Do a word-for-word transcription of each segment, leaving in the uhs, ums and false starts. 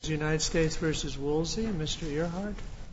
United States v. Woolsey. Mister Earhart.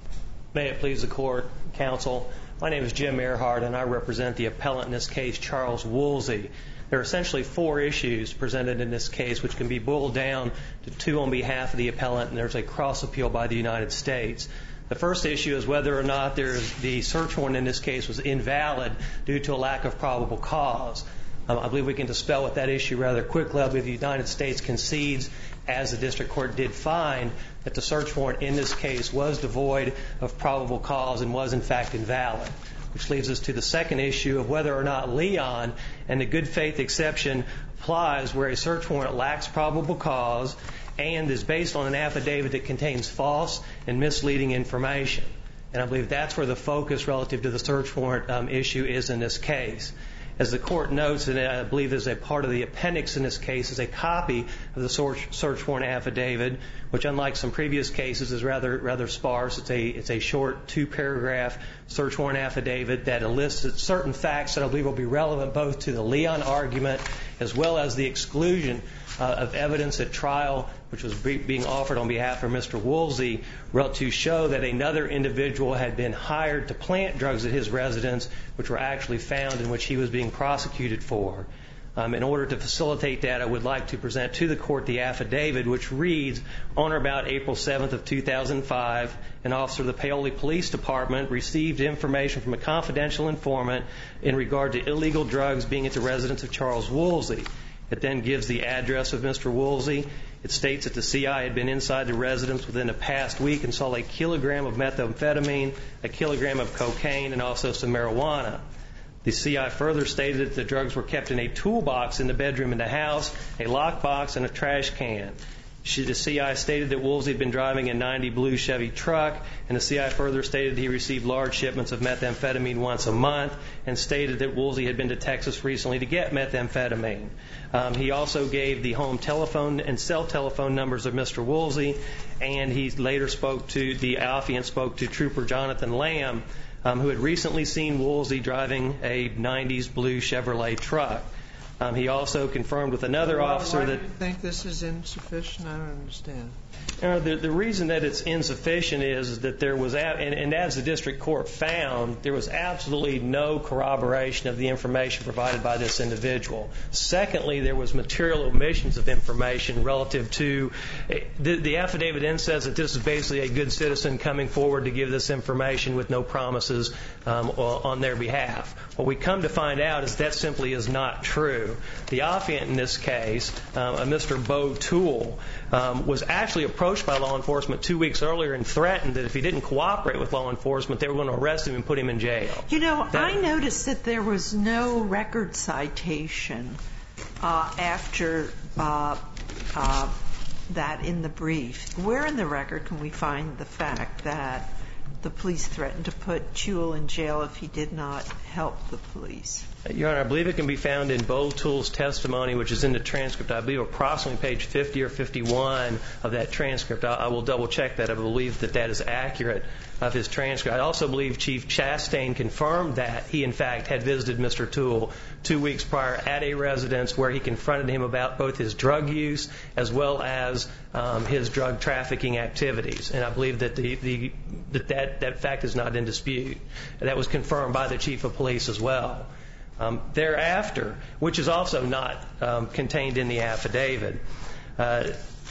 May it please the court, counsel. My name is Jim Earhart, and I represent the appellant in this case, Charles Woolsey. There are essentially four issues presented in this case, which can be boiled down to two on behalf of the appellant, and there's a cross appeal by the United States. The first issue is whether or not there's, the search warrant in this case was invalid due to a lack of probable cause. Um, I believe we can dispel with that issue rather quickly. I believe the United States concedes, as the district court did find, that the search warrant in this case was devoid of probable cause and was in fact invalid. Which leaves us to the second issue of whether or not Leon and the good faith exception applies where a search warrant lacks probable cause and is based on an affidavit that contains false and misleading information. And I believe that's where the focus relative to the search warrant um, issue is in this case. As the court notes, and I believe there's a part of the appendix in this case, is a copy of the search, search warrant affidavit, which unlike some previous cases is rather rather sparse. It's a it's a short two-paragraph search warrant affidavit that elicits certain facts that I believe will be relevant both to the Leon argument as well as the exclusion uh, of evidence at trial, which was be, being offered on behalf of Mister Woolsey, to show that another individual had been hired to plant drugs at his residence, which were actually found and which he was being prosecuted for. Um, in order to facilitate that, I would like to present to the court the affidavit, which reads, on or about April seventh of two thousand five, an officer of the Paoli Police Department received information from a confidential informant in regard to illegal drugs being at the residence of Charles Woolsey. It then gives the address of Mister Woolsey. It states that the C I had been inside the residence within the past week and saw a kilogram of methamphetamine, a kilogram of cocaine, and also some marijuana. The C I further stated that the drugs were kept in a toolbox in the bedroom in the house, a lockbox, and a trash can. She, the C I stated that Woolsey had been driving a ninety blue Chevy truck, and the C I further stated he received large shipments of methamphetamine once a month, and stated that Woolsey had been to Texas recently to get methamphetamine. Um, he also gave the home telephone and cell telephone numbers of Mister Woolsey, and he later spoke to, the affiant spoke to Trooper Jonathan Lamb, um, who had recently seen Woolsey driving a nineties blue Chevrolet truck. Um, he also confirmed with another why, officer why that... do you think this is insufficient? I don't understand. Uh, the, the reason that it's insufficient is that there was, a, and, and as the district court found, there was absolutely no corroboration of the information provided by this individual. Secondly, there was material omissions of information relative to, the, the affidavit then says that this is basically a good citizen coming forward to give this information with no promises um, on their behalf. What we come to find out is that simply is not true. The affiant in this case, um, a Mister Bo Toole, um, was actually approached by law enforcement two weeks earlier and threatened that if he didn't cooperate with law enforcement, they were going to arrest him and put him in jail. You know, that, I noticed that there was no record citation uh, after uh, uh, that in the brief. Where in the record can we find the fact that the police threatened to put Toole in jail if he did not help the police? Your Honor, I believe it can be found in Bo Toole's testimony, which is in the transcript. I believe approximately page fifty or fifty-one of that transcript. I, I will double check that. I believe that that is accurate of his transcript. I also believe Chief Chastain confirmed that he, in fact, had visited Mister Toole two weeks prior at a residence where he confronted him about both his drug use as well as um, his drug trafficking activities. And I believe that the, the that, that that fact is not in dispute. That was confirmed by the Chief of Police as well. Um, thereafter, which is also not um, contained in the affidavit. Uh,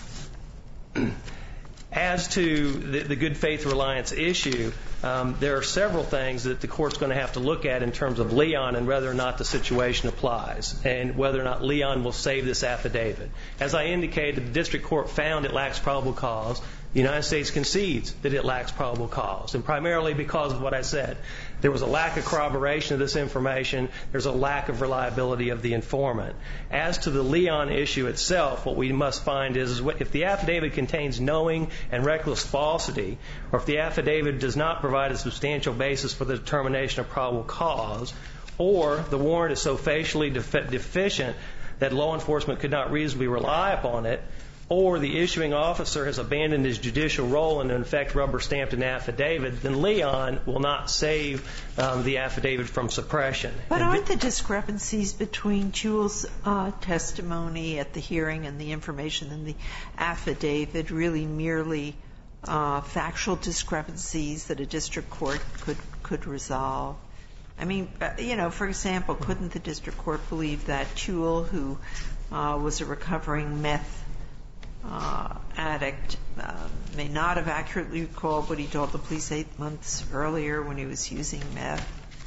as to the, the good faith reliance issue, um, there are several things that the court's going to have to look at in terms of Leon and whether or not the situation applies and whether or not Leon will save this affidavit. As I indicated, the district court found it lacks probable cause. The United States concedes that it lacks probable cause, and primarily because of what I said. There was a lack of corroboration of this information. There's a lack of reliability of the informant. As to the Leon issue itself, what we must find is, is if the affidavit contains knowing and reckless falsity, or if the affidavit does not provide a substantial basis for the determination of probable cause, or the warrant is so facially defi- deficient that law enforcement could not reasonably rely upon it, or the issuing officer has abandoned his judicial role and in effect rubber stamped an affidavit, then Leon will not save um, the affidavit from suppression. But aren't the discrepancies between Jewell's uh, testimony at the hearing and the information in the affidavit really merely uh, factual discrepancies that a district court could could resolve? I mean, you know, for example, couldn't the district court believe that Jewell, who uh, was a recovering meth uh, addict, uh, may not have accurately recalled what he told the police eight months earlier when he was using meth?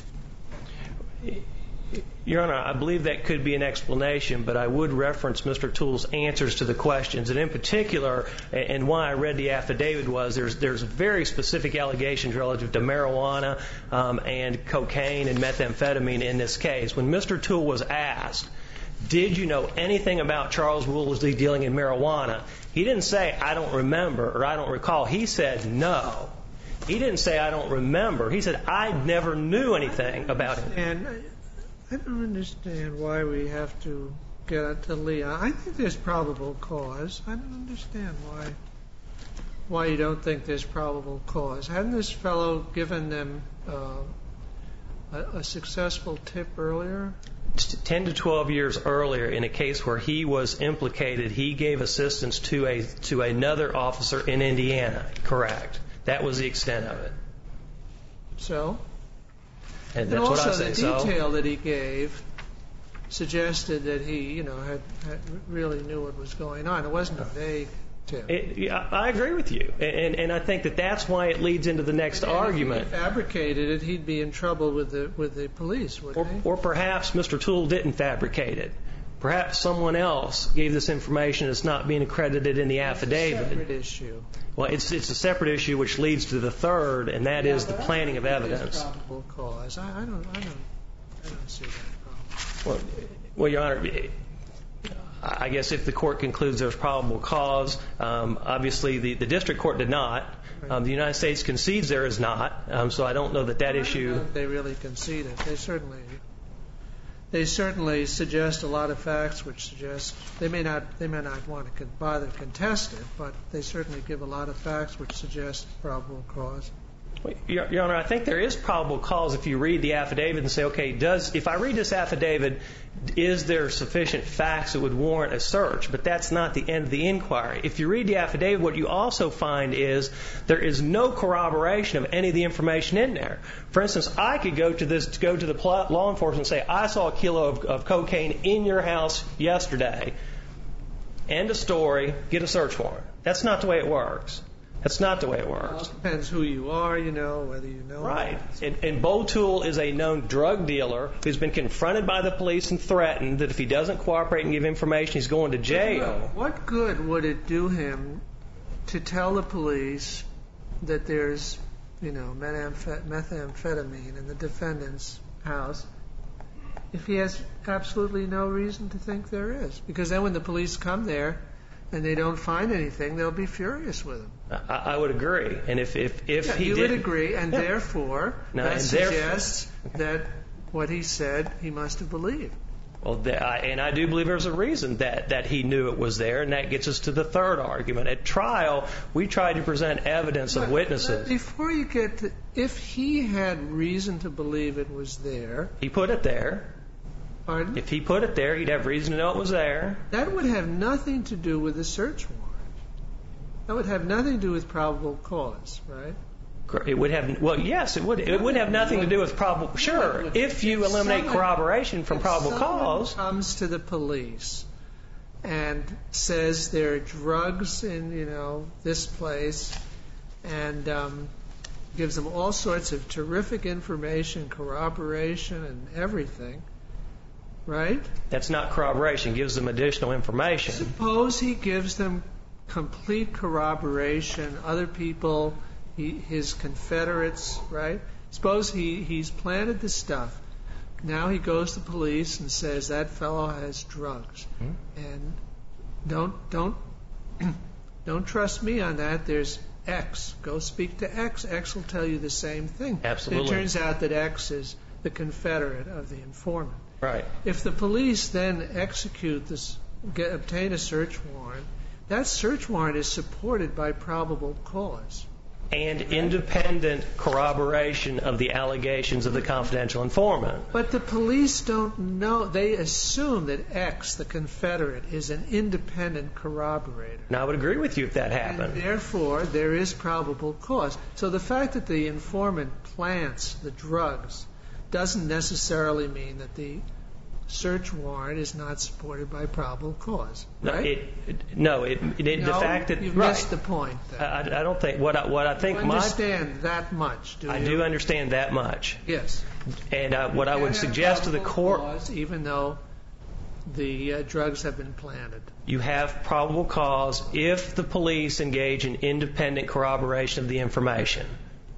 Your Honor, I believe that could be an explanation, but I would reference Mister Toole's answers to the questions. And in particular, and why I read the affidavit was there's there's very specific allegations relative to marijuana um, and cocaine and methamphetamine in this case. When Mister Toole was asked, did you know anything about Charles Woolsey dealing in marijuana, he didn't say, I don't remember or I don't recall. He said no. He didn't say, I don't remember. He said, I never knew anything about it. And I don't understand why we have to get to Leon. I think there's probable cause. I don't understand why why you don't think there's probable cause. Hadn't this fellow given them uh, a, a successful tip earlier? ten to twelve years earlier, in a case where he was implicated, he gave assistance to a to another officer in Indiana. Correct. That was the extent of it. So? And, that's and also what I say. the detail so, that he gave suggested that he, you know, had, had really knew what was going on. It wasn't a vague tip. It, yeah, I agree with you, and and I think that that's why it leads into the next and argument. If he fabricated it, he'd be in trouble with the with the police, wouldn't or, he? Or perhaps Mister Toole didn't fabricate it. Perhaps someone else gave this information that's not being accredited in the affidavit. It's a separate issue. Well, it's it's a separate issue which leads to the third, and that yeah, is the planning of evidence. Probable cause. I, I don't. I don't. I don't see that problem. Well, well, Your Honor, I guess if the court concludes there's probable cause, um, obviously the, the district court did not. Um, the United States concedes there is not. Um, so I don't know that that I issue. don't know if they really concede it. They certainly. They certainly suggest a lot of facts, which suggest they may not they may not want to con- bother contest it, but they certainly give a lot of facts which suggest probable cause. Your, Your Honor, I think there is probable cause if you read the affidavit and say, okay, does if I read this affidavit, is there sufficient facts that would warrant a search? But that's not the end of the inquiry. If you read the affidavit, what you also find is there is no corroboration of any of the information in there. For instance, I could go to this, go to the law enforcement and say, I saw a kilo of, of cocaine in your house yesterday. End of story. Get a search warrant. That's not the way it works. That's not the way it works. Well, it depends who you are, you know, whether you know. Right. And, and Bo Toole is a known drug dealer who's been confronted by the police and threatened that if he doesn't cooperate and give information, he's going to jail. What good would it do him to tell the police that there's, you know, methamphetamine in the defendant's house if he has absolutely no reason to think there is? Because then when the police come there and they don't find anything, they'll be furious with him. I, I would agree. And if if, if yeah, he you did, would agree, and yeah. therefore no, that and suggests therefore, that what he said he must have believed. Well, the, I, and I do believe there's a reason that, that he knew it was there, and that gets us to the third argument. At trial, we tried to present evidence but, of witnesses. But before you get to, if he had reason to believe it was there, he put it there. Pardon? If he put it there, he'd have reason to know it was there. That would have nothing to do with the search warrant. That would have nothing to do with probable cause, right? It would have, well, yes, it would. It would have nothing to do with probable. Sure, if you eliminate someone, corroboration from probable if cause. Someone comes to the police and says there are drugs in, you know, this place, and um, gives them all sorts of terrific information, corroboration, and everything. Right? That's not corroboration. It gives them additional information. Suppose he gives them complete corroboration. Other people, he, his confederates, right? Suppose he, he's planted the stuff. Now he goes to police and says that fellow has drugs. Hmm? And don't don't don't trust me on that. There's X. Go speak to X. X will tell you the same thing. Absolutely. It turns out that X is the confederate of the informant. Right. If the police then execute this, get, obtain a search warrant, that search warrant is supported by probable cause. And independent corroboration of the allegations of the confidential informant. But the police don't know. They assume that X, the Confederate, is an independent corroborator. And I would agree with you if that happened. And therefore, there is probable cause. So the fact that the informant plants the drugs doesn't necessarily mean that the search warrant is not supported by probable cause, right? No, it, it, no, it, it, no the fact that you've right. missed the point. Then. I, I don't think what I, what I think. You understand my, that much, do you? I do understand that much. Yes. And uh, what I would suggest to the court, cause, even though the uh, drugs have been planted, you have probable cause if the police engage in independent corroboration of the information.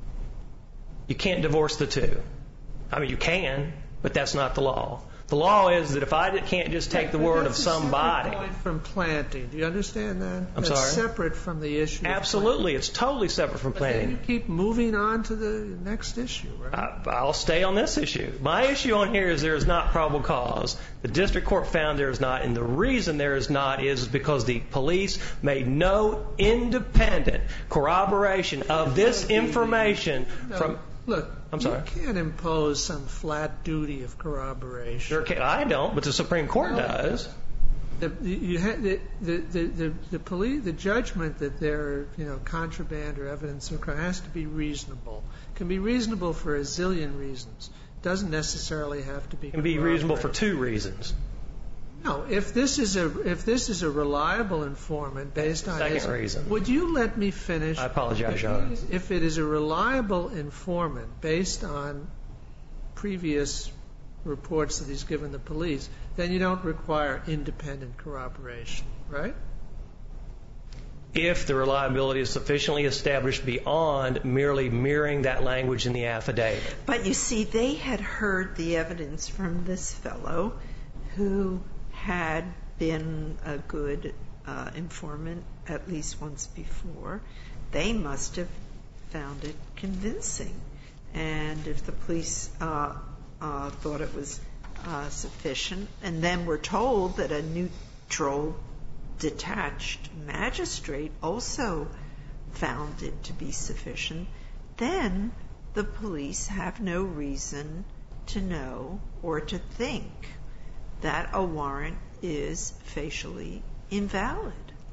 You can't divorce the two. I mean, you can, but that's not the law. The law is that if I can't just take the word of somebody. That's a separate point from planting. Do you understand that? I'm That's sorry? separate from the issue. Absolutely. It's totally separate from But planting. then you keep moving on to the next issue, right? I, I'll stay on this issue. My issue on here is there is not probable cause. The district court found there is not, and the reason there is not is because the police made no independent corroboration of this information no, from. Look, I'm sorry. You can't impose some flat duty of corroboration. Sure can. I don't, but the Supreme Court No. does. The, you ha- the, the, the, the, the, police, the judgment that there are, you know, contraband or evidence of crime has to be reasonable. It can be reasonable for a zillion reasons. It doesn't necessarily have to be. It can be reasonable for two reasons. No, if this is a if this is a reliable informant based on Second his, reason. Would you let me finish? I apologize, if Your Honor. it is- If it is a reliable informant based on previous reports that he's given the police, then you don't require independent corroboration, right? If the reliability is sufficiently established beyond merely mirroring that language in the affidavit. But you see, they had heard the evidence from this fellow who had been a good uh, informant at least once before. They must have found it convincing. And if the police uh, uh, thought it was uh, sufficient, and then were told that a neutral, detached magistrate also found it to be sufficient, then the police have no reason to know or to think that a warrant is facially invalid.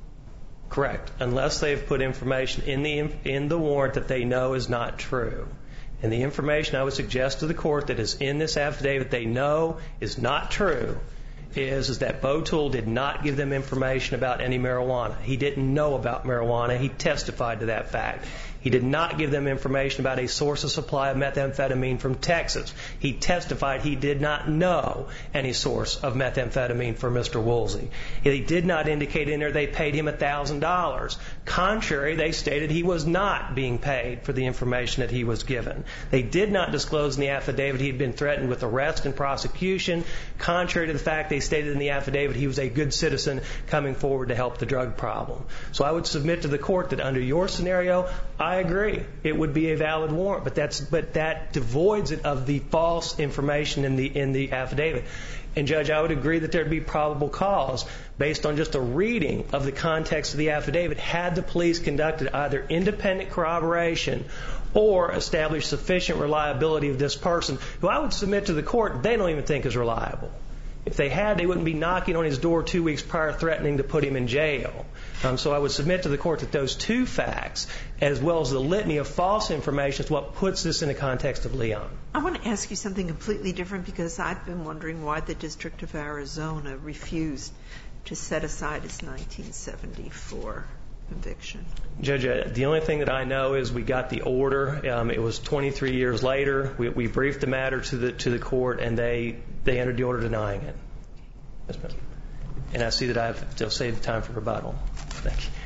Correct, unless they've put information in the in the warrant that they know is not true. And the information I would suggest to the court that is in this affidavit they know is not true is, is that Botul did not give them information about any marijuana. He didn't know about marijuana. He testified to that fact. He did not give them information about a source of supply of methamphetamine from Texas. He testified he did not know any source of methamphetamine for Mister Woolsey. He did not indicate in there they paid him one thousand dollars. Contrary, they stated he was not being paid for the information that he was given. They did not disclose in the affidavit he had been threatened with arrest and prosecution. Contrary to the fact they stated in the affidavit he was a good citizen coming forward to help the drug problem. So I would submit to the court that under your scenario, I agree. It would be a valid warrant, but that's but that devoids it of the false information in the in the affidavit. And Judge, I would agree that there'd be probable cause based on just a reading of the context of the affidavit had the police conducted either independent corroboration or established sufficient reliability of this person, who I would submit to the court they don't even think is reliable. If they had, they wouldn't be knocking on his door two weeks prior threatening to put him in jail. Um, so I would submit to the court that those two facts, as well as the litany of false information, is what puts this in the context of Leon. I want to ask you something completely different, because I've been wondering why the District of Arizona refused to set aside his nineteen seventy-four conviction. Judge, uh, the only thing that I know is we got the order. Um, it was twenty-three years later. We, we briefed the matter to the to the court, and they, they entered the order denying it. Yes, ma'am. And I see that I've still saved time for rebuttal. Thank you.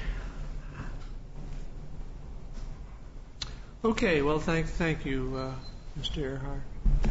Okay, well, thank thank you, uh, Mister Earhart.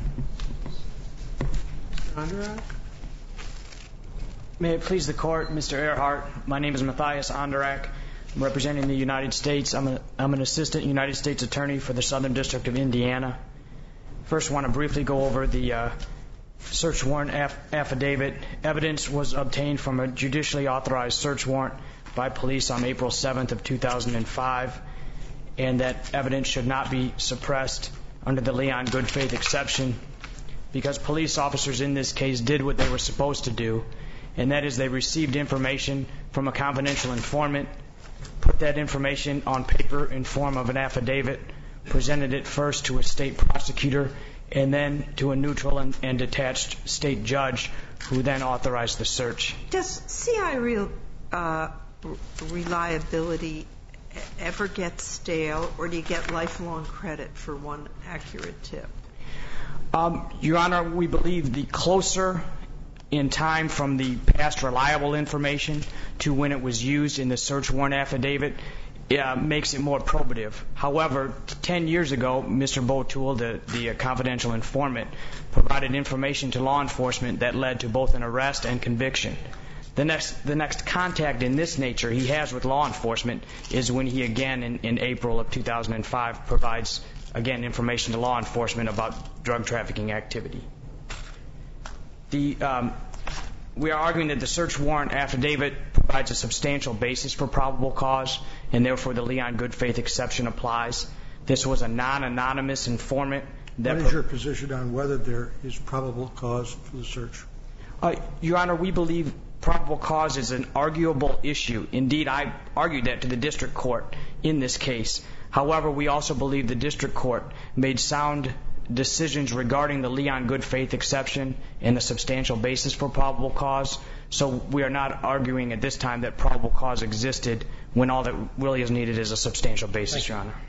Mister Onderak? May it please the court, Mister Earhart, my name is Matthias Onderak. I'm representing the United States. I'm, a, I'm an assistant United States attorney for the Southern District of Indiana. First, I want to briefly go over the uh, search warrant aff- affidavit. Evidence was obtained from a judicially authorized search warrant by police on April seventh of two thousand five, and that evidence should not be suppressed under the Leon good faith exception because police officers in this case did what they were supposed to do, and that is they received information from a confidential informant, put that information on paper in form of an affidavit, presented it first to a state prosecutor, and then to a neutral and, and detached state judge who then authorized the search. Does C I real, uh, reliability ever get stale, or do you get lifelong credit for one accurate tip? Um, Your Honor, we believe the closer in time from the past reliable information to when it was used in the search warrant affidavit uh, makes it more probative. However, ten years ago, Mister Botool, the, the uh, confidential informant, provided information to law enforcement that led to both an arrest and conviction. The next, the next contact in this nature he has with law enforcement is when he again in, in April of two thousand five provides again information to law enforcement about drug trafficking activity. The, um, we are arguing that the search warrant affidavit provides a substantial basis for probable cause, and therefore the Leon good faith exception applies. This was a non-anonymous informant. That what is your position on whether there is probable cause for the search? Uh, Your Honor, we believe probable cause is an arguable issue. Indeed, I argued that to the district court in this case. However, we also believe the district court made sound decisions regarding the Leon good faith exception and the substantial basis for probable cause. So we are not arguing at this time that probable cause existed when all that really is needed is a substantial basis, Your Honor.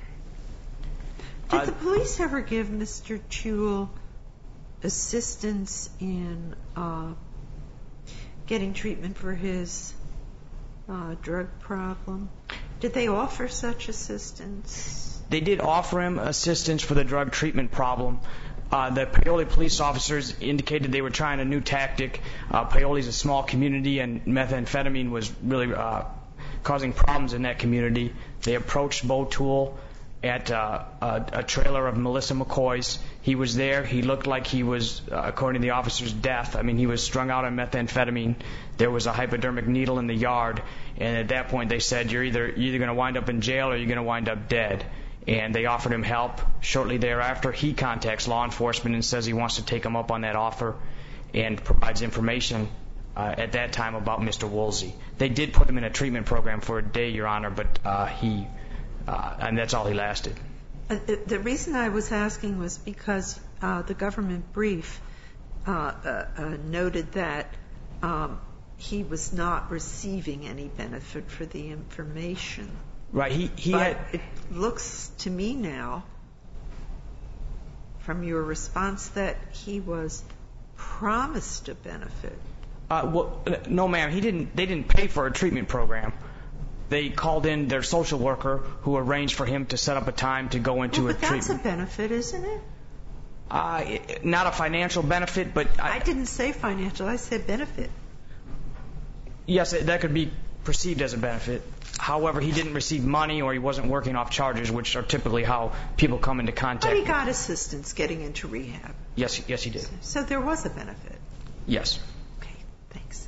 Did Uh, the police ever give Mister Jewell assistance in uh, getting treatment for his uh, drug problem? Did they offer such assistance? They did offer him assistance for the drug treatment problem. Uh, the Paoli police officers indicated they were trying a new tactic. Uh, Paoli's a small community, and methamphetamine was really uh, causing problems in that community. They approached Botool at uh, a, a trailer of Melissa McCoy's. He was there. He looked like he was, uh, according to the officer's death, I mean, he was strung out on methamphetamine. There was a hypodermic needle in the yard, and at that point they said, you're either, you're either going to wind up in jail or you're going to wind up dead. And they offered him help. Shortly thereafter, he contacts law enforcement and says he wants to take him up on that offer and provides information uh, at that time about Mister Woolsey. They did put him in a treatment program for a day, Your Honor, but uh, he, uh, and that's all he lasted. Uh, the reason I was asking was because uh, the government brief uh, uh, uh, noted that um, he was not receiving any benefit for the information. Right. He, he but had. It looks to me now, from your response, that he was promised a benefit. Uh, well, no, ma'am. He didn't. They didn't pay for a treatment program. They called in their social worker, who arranged for him to set up a time to go into well, a but treatment. That's a benefit, isn't it? Uh, it, not a financial benefit, but I, I didn't say financial. I said benefit. Yes, that could be perceived as a benefit. However, he didn't receive money, or he wasn't working off charges, which are typically how people come into contact. But he got assistance getting into rehab. Yes, yes, he did. So there was a benefit. Yes. Okay, thanks.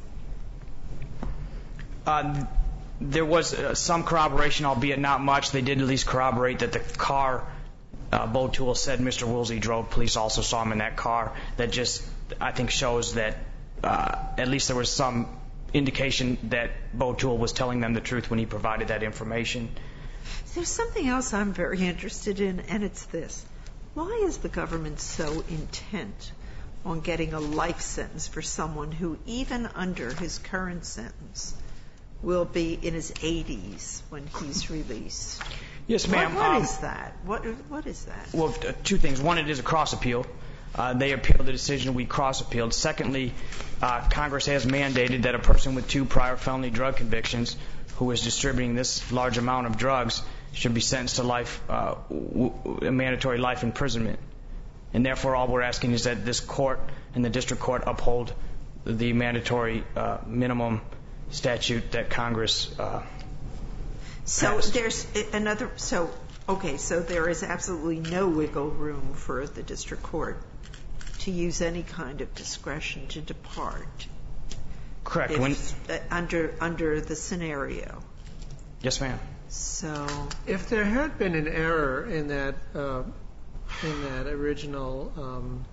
Uh, there was uh, some corroboration, albeit not much. They did at least corroborate that the car uh, Botool said Mister Woolsey drove. Police also saw him in that car. That just, I think, shows that uh, at least there was some indication that Botool was telling them the truth when he provided that information. There's something else I'm very interested in, and it's this. Why is the government so intent on getting a life sentence for someone who, even under his current sentence, will be in his eighties when he's released? Yes, ma'am. What, what um, is that? What, what is that? Well, uh, two things. One, it is a cross appeal. Uh, they appealed the decision. We cross appealed. Secondly, uh, Congress has mandated that a person with two prior felony drug convictions who is distributing this large amount of drugs should be sentenced to life, uh, w- w- mandatory life imprisonment. And therefore, all we're asking is that this court and the district court uphold the mandatory uh, minimum statute that Congress uh, So passed. there's another. So okay. So there is absolutely no wiggle room for the district court to use any kind of discretion to depart. Correct. If, When, uh, under under the scenario. yes, ma'am. So If there had been an error in that uh, in that original um,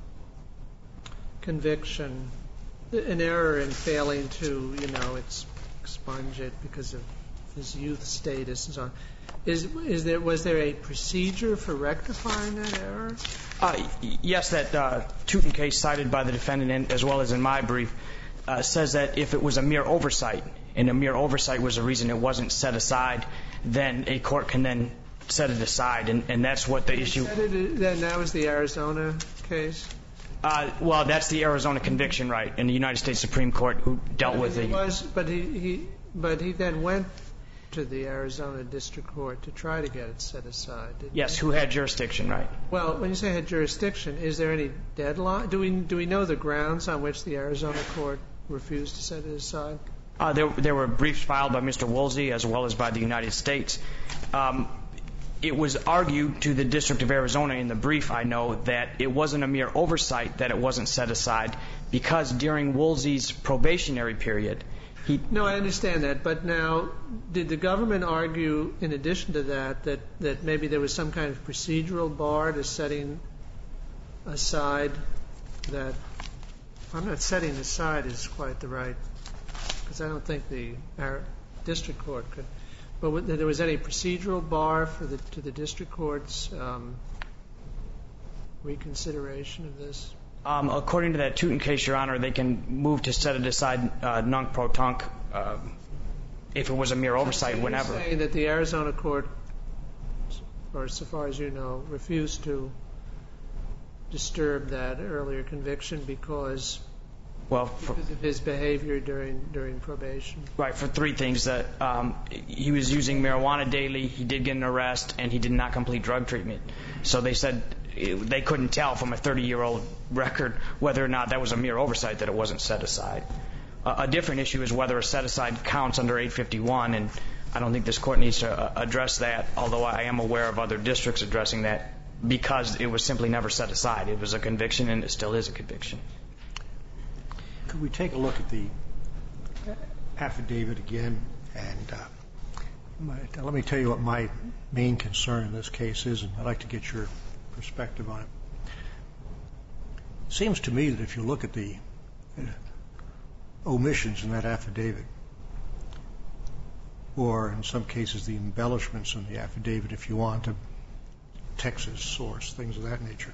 conviction, an error in failing to, you know, ex- expunge it because of his youth status and so on, is is there was there a procedure for rectifying that error? Uh, y- yes, that uh, Tootin case cited by the defendant, and as well as in my brief, uh, says that if it was a mere oversight, and a mere oversight was the reason it wasn't set aside, then a court can then set it aside, and, and that's what the issue. Then that was the Arizona case. Uh, well, that's the Arizona conviction, right? In the United States Supreme Court, who dealt with It the. was, but he, he but he then went to the Arizona District Court to try to get it set aside. Didn't Yes, he? who had jurisdiction, right? Well, when you say had jurisdiction, is there any deadline? Do we do we know the grounds on which the Arizona court refused to set it aside? Uh, there, there were briefs filed by Mister Woolsey as well as by the United States. Um, it was argued to the District of Arizona in the brief, I know, that it wasn't a mere oversight that it wasn't set aside because during Woolsey's probationary period, he... No, I understand that, but now, did the government argue, in addition to that, that, that maybe there was some kind of procedural bar to setting aside that... I'm not setting aside is quite the right... because I don't think the our district court could... But whether there was any procedural bar for the to the district court's um, reconsideration of this? Um, according to that Tootin case, Your Honor, they can move to set it aside uh, nunc pro tunc uh, if it was a mere oversight, so whenever. You're saying that the Arizona court, or so far as you know, refused to disturb that earlier conviction because... Well, for, because of his behavior during during probation. right, for three things. That um, he was using marijuana daily, he did get an arrest, and he did not complete drug treatment. So they said they couldn't tell from a thirty-year-old record whether or not that was a mere oversight that it wasn't set aside. Uh, a different issue is whether a set-aside counts under eight fifty-one, and I don't think this court needs to uh, address that, although I am aware of other districts addressing that because it was simply never set aside. It was a conviction, and it still is a conviction. Could we take a look at the affidavit again? And uh, my, let me tell you what my main concern in this case is, and I'd like to get your perspective on it. It seems to me that if you look at the uh, omissions in that affidavit, or in some cases the embellishments in the affidavit, if you want, a Texas source, things of that nature,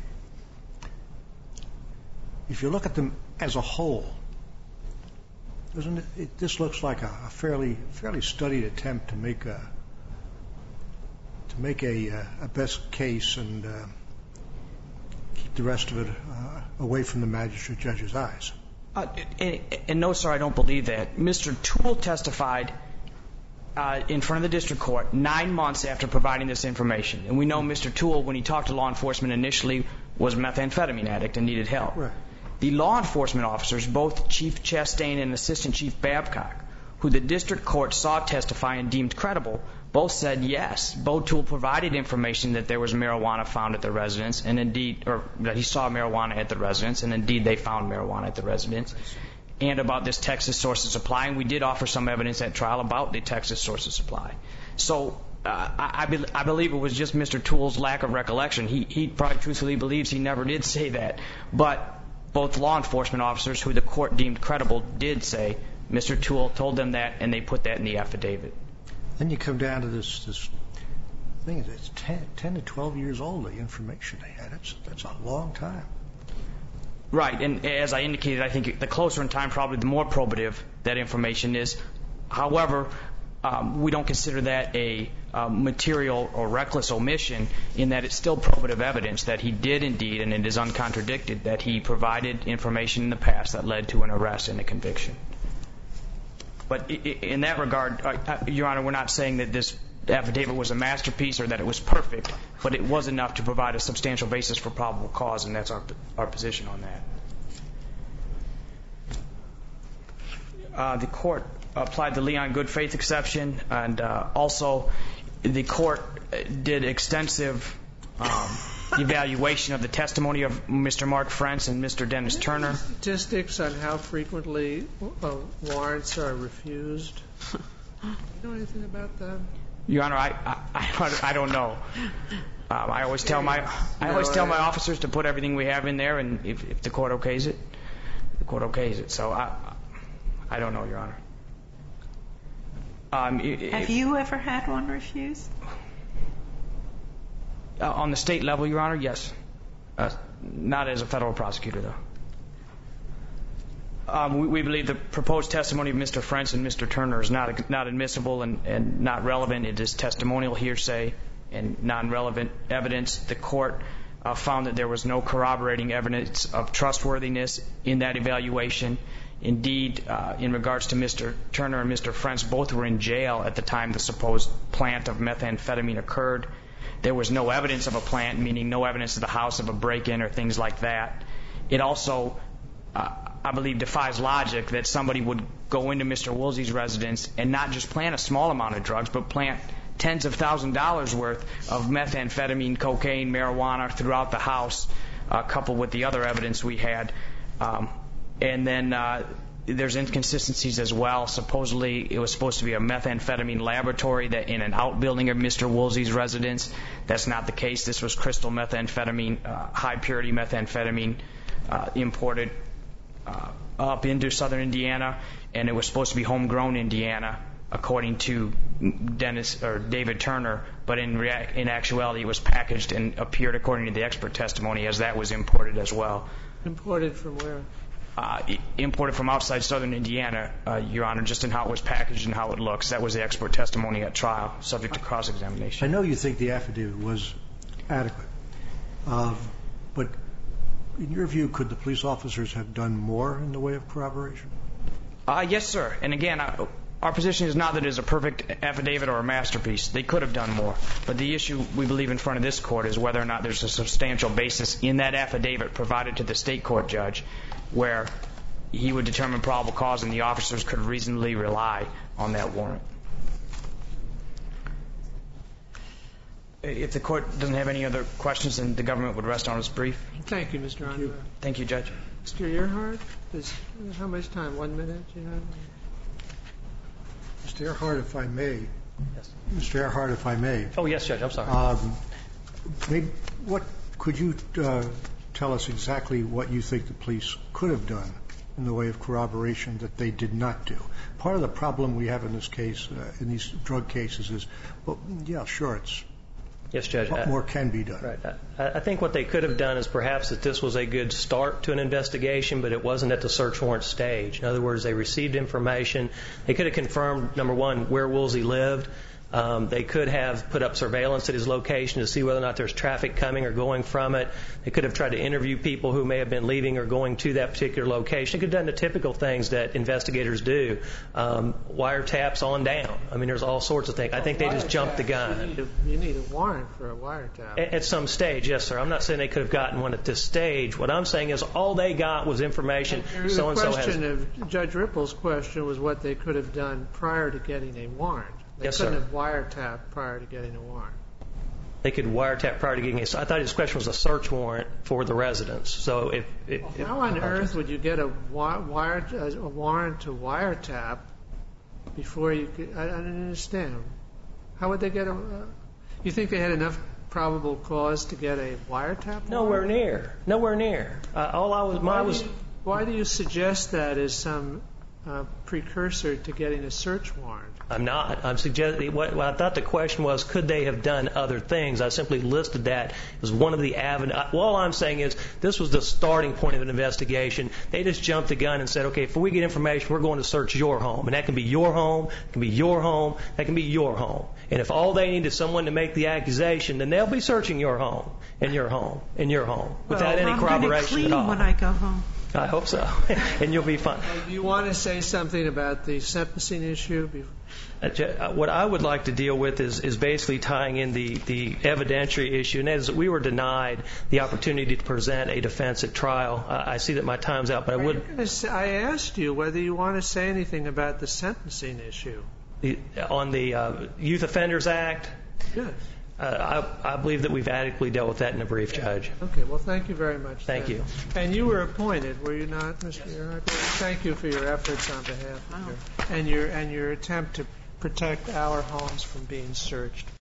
if you look at them as a whole, doesn't it, it this looks like a, a fairly fairly studied attempt to make a to make a, a best case and uh, keep the rest of it uh, away from the magistrate judge's eyes. Uh, and, and no, sir, I don't believe that. Mister Toole testified uh, in front of the district court nine months after providing this information. And we know Mister Toole, when he talked to law enforcement initially, was a methamphetamine addict and needed help. Right. The law enforcement officers, both Chief Chastain and Assistant Chief Babcock, who the district court saw testify and deemed credible, both said yes. Bo Toole provided information that there was marijuana found at the residence, and indeed, or that he saw marijuana at the residence, and indeed they found marijuana at the residence. And about this Texas source of supply, and we did offer some evidence at trial about the Texas source of supply. So uh, I, I, be, I believe it was just Mister Toole's lack of recollection. He, he probably truthfully believes he never did say that. But both law enforcement officers, who the court deemed credible, did say Mister Toole told them that, and they put that in the affidavit. Then you come down to this this thing. It's ten, ten to twelve years old, the information they had. It's, that's a long time. Right, and as I indicated, I think the closer in time, probably the more probative that information is. However, um, we don't consider that a uh, material or reckless omission, in that it's still probative evidence that he did indeed, and it is uncontradicted, that he provided information in the past that led to an arrest and a conviction. But in that regard, uh, Your Honor, we're not saying that this affidavit was a masterpiece or that it was perfect, but it was enough to provide a substantial basis for probable cause, and that's our, our position on that. Uh, the court applied the Leon good faith exception, and uh, also the court did extensive um, evaluation of the testimony of Mister Mark Frentz and Mister Dennis Turner. Statistics on how frequently uh, warrants are refused? You know anything about that? Your Honor, I I, I, I don't know. Um, I always tell my I always tell my officers to put everything we have in there, and if, if the court okays it, the court okays it. So I I don't know, Your Honor. Um, it, have you ever had one refused? Uh, on the state level, Your Honor, yes. Uh, not as a federal prosecutor, though. Um, we, we believe the proposed testimony of Mister Frentz and Mister Turner is not not admissible and, and not relevant. It is testimonial hearsay and non-relevant evidence. The court uh, found that there was no corroborating evidence of trustworthiness in that evaluation. Indeed, uh, in regards to Mister Turner and Mister Frentz, both were in jail at the time the supposed plant of methamphetamine occurred. There was no evidence of a plant, meaning no evidence of the house of a break-in or things like that. It also, uh, I believe, defies logic that somebody would go into Mister Woolsey's residence and not just plant a small amount of drugs, but plant tens of thousand dollars worth of methamphetamine, cocaine, marijuana throughout the house, uh, coupled with the other evidence we had. Um, and then uh, there's inconsistencies as well. Supposedly it was supposed to be a methamphetamine laboratory that in an outbuilding of Mister Woolsey's residence. That's not the case. This was crystal methamphetamine, uh, high purity methamphetamine uh, imported uh, up into southern Indiana, and it was supposed to be homegrown Indiana, according to Dennis or David Turner, but in rea- in actuality it was packaged and appeared according to the expert testimony as that was imported as well. Imported from where? Uh, imported from outside southern Indiana, uh, Your Honor, just in how it was packaged and how it looks. That was the expert testimony at trial, subject to cross-examination. I know you think the affidavit was adequate, uh, but in your view, could the police officers have done more in the way of corroboration? Uh, yes, sir. And again, I, our position is not that it is a perfect affidavit or a masterpiece. They could have done more. But the issue we believe in front of this court is whether or not there's a substantial basis in that affidavit provided to the state court judge where he would determine probable cause and the officers could reasonably rely on that warrant. If the court doesn't have any other questions, then the government would rest on its brief. Thank you, Mister Andre. Thank you, Judge. Mister Earhart, is, how much time? One minute? You have? Mister Earhart, if I may. Yes. Mister Earhart, if I may. Oh, yes, Judge. I'm sorry. Um, maybe, what could you uh, tell us exactly what you think the police could have done in the way of corroboration that they did not do? Part of the problem we have in this case, uh, in these drug cases, is, well, yeah, sure, it's Yes, Judge. what more can be done. Right. I, I think what they could have done is perhaps that this was a good start to an investigation, but it wasn't at the search warrant stage. In other words, they received information. They could have confirmed, number one, where Woolsey lived. Um, they could have put up surveillance at his location to see whether or not there's traffic coming or going from it. They could have tried to interview people who may have been leaving or going to that particular location. They could have done the typical things that investigators do, um, wiretaps on down. I mean, there's all sorts of things. I think they just jumped the gun. You need a, you need a warrant for a wiretap. At, at some stage, yes, sir. I'm not saying they could have gotten one at this stage. What I'm saying is all they got was information. So-and-so the question has... of Judge Ripple's question was what they could have done prior to getting a warrant. They Yes, couldn't sir. have wiretapped prior to getting a warrant. They could wiretap prior to getting a... I thought his question was a search warrant for the residence. So if... if, if How on earth would you get a, wi- wire, a warrant to wiretap before you could... I, I don't understand. How would they get a... Uh, you think they had enough probable cause to get a wiretap warrant? Nowhere near. Nowhere near. Uh, all I was... My Why, was do you, why do you suggest that as some uh, precursor to getting a search warrant? I'm not. I'm suggesting what, what I thought the question was, could they have done other things? I simply listed that as one of the avenues. All I'm saying is this was the starting point of an investigation. They just jumped the gun and said, okay, if we get information, we're going to search your home. And that can be your home, it can be your home, that can be your home. And if all they need is someone to make the accusation, then they'll be searching your home and your home and your home without well, any I'm corroboration clean at all. When I go home. I hope so. And you'll be fine. Do you want to say something about the sentencing issue? What I would like to deal with is, is basically tying in the, the evidentiary issue, and that is that we were denied the opportunity to present a defense at trial. Uh, I see that my time's out, but I would... Say, I asked you whether you want to say anything about the sentencing issue. The, on the uh, Youth Offenders Act? Yes. Uh, I, I believe that we've adequately dealt with that in the brief, Judge. Okay, well, thank you very much. Thank then. you. And you were appointed, were you not, Mister Earhart? Thank you for your efforts on behalf of your, and your and your attempt to protect our homes from being searched.